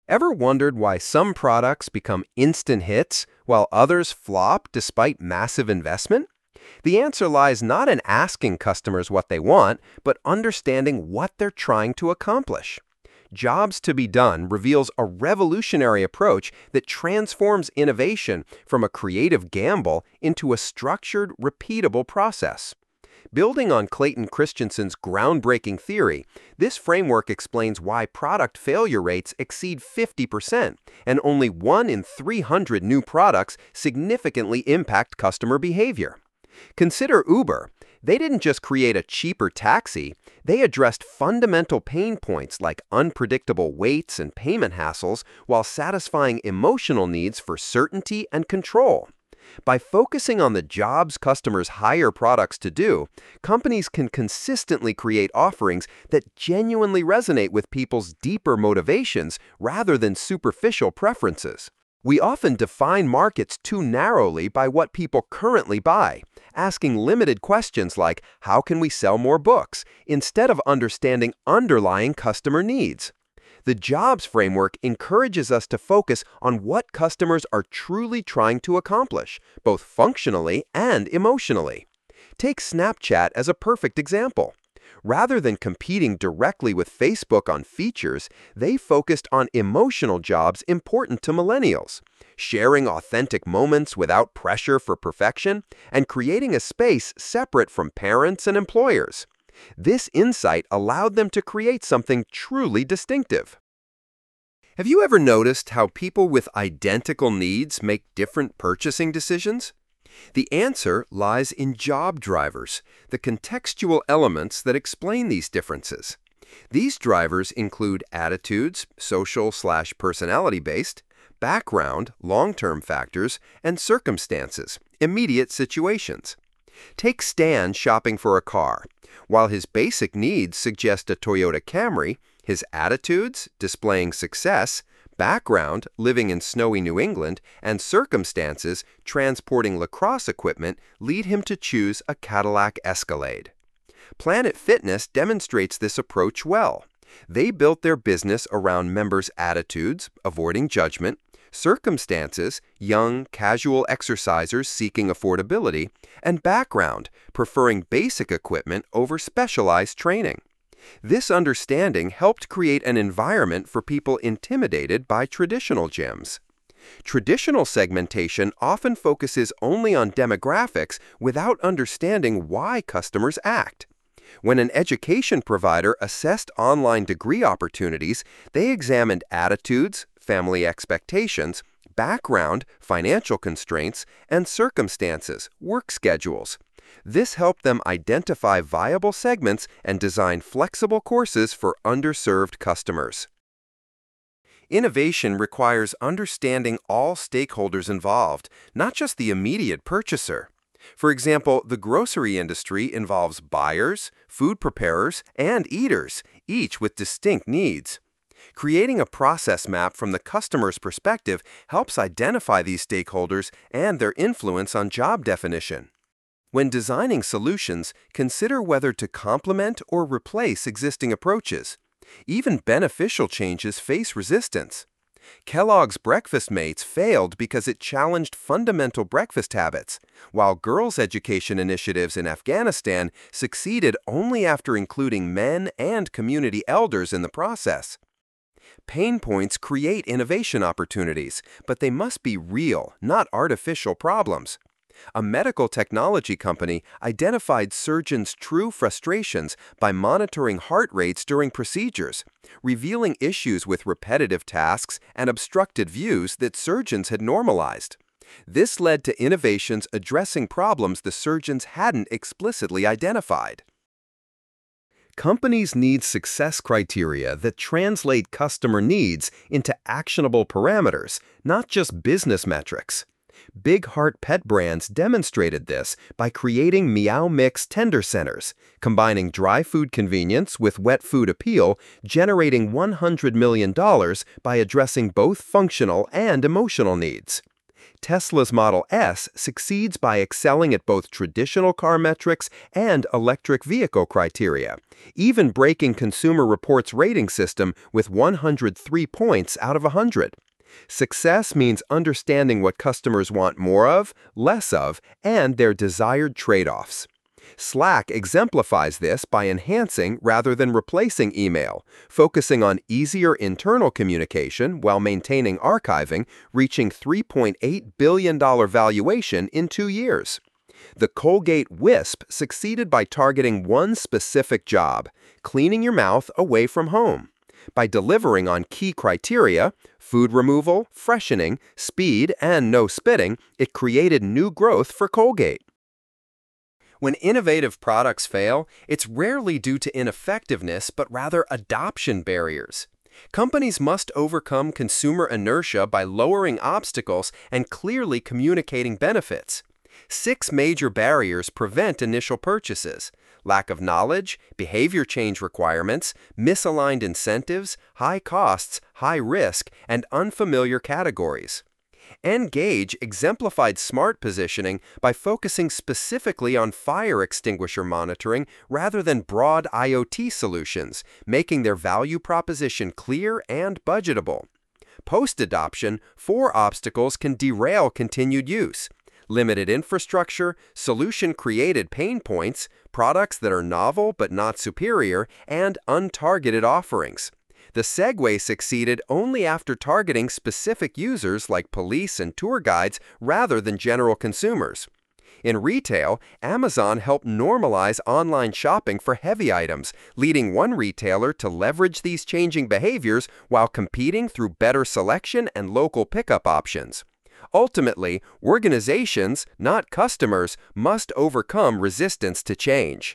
Ever wondered why some products become instant hits while others flop despite massive investment? The answer lies not in asking customers what they want, but understanding what they're trying to accomplish. Jobs to be Done reveals a revolutionary approach that transforms innovation from a creative gamble into a structured, repeatable process. Building on Clayton Christensen's groundbreaking theory, this framework explains why product failure rates exceed 50% and only 1 in 300 new products significantly impact customer behavior. Consider Uber. They didn't just create a cheaper taxi, they addressed fundamental pain points like unpredictable waits and payment hassles while satisfying emotional needs for certainty and control. By focusing on the jobs customers hire products to do, companies can consistently create offerings that genuinely resonate with people's deeper motivations rather than superficial preferences. We often define markets too narrowly by what people currently buy, asking limited questions like, how can we sell more books, instead of understanding underlying customer needs. The Jobs framework encourages us to focus on what customers are truly trying to accomplish, both functionally and emotionally. Take Snapchat as a perfect example. Rather than competing directly with Facebook on features, they focused on emotional jobs important to millennials, sharing authentic moments without pressure for perfection, and creating a space separate from parents and employers. This insight allowed them to create something truly distinctive. Have you ever noticed how people with identical needs make different purchasing decisions? The answer lies in job drivers, the contextual elements that explain these differences. These drivers include attitudes, social/personality-based, background, long-term factors, and circumstances, immediate situations. Take Stan shopping for a car. While his basic needs suggest a Toyota Camry, his attitudes, displaying success, background, living in snowy New England, and circumstances, transporting lacrosse equipment, lead him to choose a Cadillac Escalade. Planet Fitness demonstrates this approach well. They built their business around members' attitudes, avoiding judgment, circumstances, young, casual exercisers seeking affordability, and background, preferring basic equipment over specialized training. This understanding helped create an environment for people intimidated by traditional gyms. Traditional segmentation often focuses only on demographics without understanding why customers act. When an education provider assessed online degree opportunities, they examined attitudes, family expectations, background, financial constraints, and circumstances, work schedules. This helped them identify viable segments and design flexible courses for underserved customers. Innovation requires understanding all stakeholders involved, not just the immediate purchaser. For example, the grocery industry involves buyers, food preparers, and eaters, each with distinct needs. Creating a process map from the customer's perspective helps identify these stakeholders and their influence on job definition. When designing solutions, consider whether to complement or replace existing approaches. Even beneficial changes face resistance. Kellogg's Breakfast Mates failed because it challenged fundamental breakfast habits, while girls' education initiatives in Afghanistan succeeded only after including men and community elders in the process. Pain points create innovation opportunities, but they must be real, not artificial problems. A medical technology company identified surgeons' true frustrations by monitoring heart rates during procedures, revealing issues with repetitive tasks and obstructed views that surgeons had normalized. This led to innovations addressing problems the surgeons hadn't explicitly identified. Companies need success criteria that translate customer needs into actionable parameters, not just business metrics. Big Heart Pet Brands demonstrated this by creating Meow Mix Tender Centers, combining dry food convenience with wet food appeal, generating $100 million by addressing both functional and emotional needs. Tesla's Model S succeeds by excelling at both traditional car metrics and electric vehicle criteria, even breaking Consumer Reports' rating system with 103 points out of 100. Success means understanding what customers want more of, less of, and their desired trade-offs. Slack exemplifies this by enhancing rather than replacing email, focusing on easier internal communication while maintaining archiving, reaching $3.8 billion valuation in 2 years. The Colgate Wisp succeeded by targeting one specific job, cleaning your mouth away from home. By delivering on key criteria, food removal, freshening, speed, and no spitting, it created new growth for Colgate. When innovative products fail, it's rarely due to ineffectiveness but rather adoption barriers. Companies must overcome consumer inertia by lowering obstacles and clearly communicating benefits. 6 major barriers prevent initial purchases: lack of knowledge, behavior change requirements, misaligned incentives, high costs, high risk, and unfamiliar categories. Engage exemplified smart positioning by focusing specifically on fire extinguisher monitoring rather than broad IoT solutions, making their value proposition clear and budgetable. Post-adoption, 4 obstacles can derail continued use: limited infrastructure, solution-created pain points, products that are novel but not superior, and untargeted offerings. The Segway succeeded only after targeting specific users like police and tour guides rather than general consumers. In retail, Amazon helped normalize online shopping for heavy items, leading one retailer to leverage these changing behaviors while competing through better selection and local pickup options. Ultimately, organizations, not customers, must overcome resistance to change.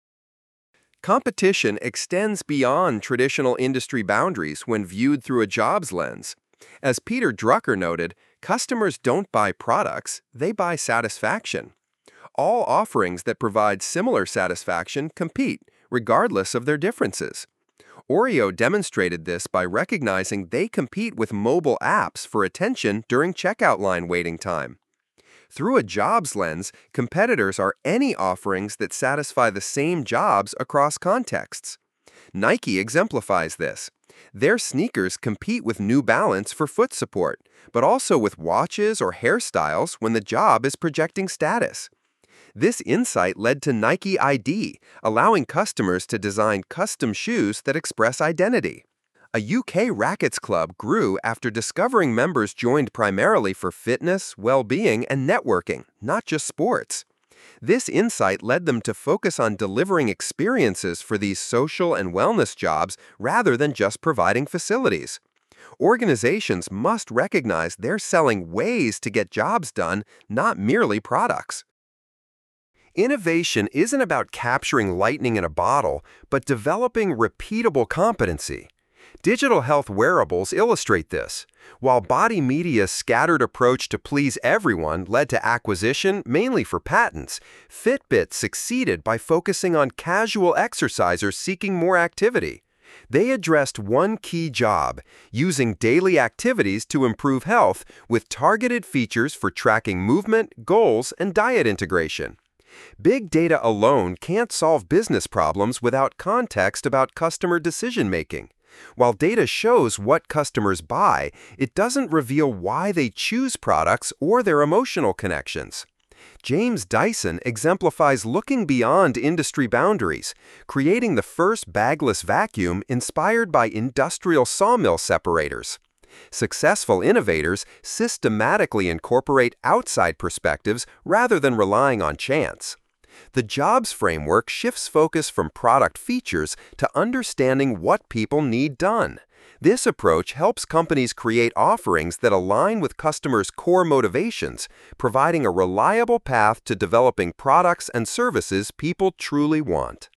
Competition extends beyond traditional industry boundaries when viewed through a jobs lens. As Peter Drucker noted, customers don't buy products, they buy satisfaction. All offerings that provide similar satisfaction compete, regardless of their differences. Oreo demonstrated this by recognizing they compete with mobile apps for attention during checkout line waiting time. Through a jobs lens, competitors are any offerings that satisfy the same jobs across contexts. Nike exemplifies this. Their sneakers compete with New Balance for foot support, but also with watches or hairstyles when the job is projecting status. This insight led to Nike ID, allowing customers to design custom shoes that express identity. A UK rackets club grew after discovering members joined primarily for fitness, well-being, and networking, not just sports. This insight led them to focus on delivering experiences for these social and wellness jobs rather than just providing facilities. Organizations must recognize they're selling ways to get jobs done, not merely products. Innovation isn't about capturing lightning in a bottle, but developing repeatable competency. Digital health wearables illustrate this. While body media's scattered approach to please everyone led to acquisition mainly for patents, Fitbit succeeded by focusing on casual exercisers seeking more activity. They addressed one key job, using daily activities to improve health with targeted features for tracking movement, goals, and diet integration. Big data alone can't solve business problems without context about customer decision-making. While data shows what customers buy, it doesn't reveal why they choose products or their emotional connections. James Dyson exemplifies looking beyond industry boundaries, creating the first bagless vacuum inspired by industrial sawmill separators. Successful innovators systematically incorporate outside perspectives rather than relying on chance. The jobs framework shifts focus from product features to understanding what people need done. This approach helps companies create offerings that align with customers' core motivations, providing a reliable path to developing products and services people truly want.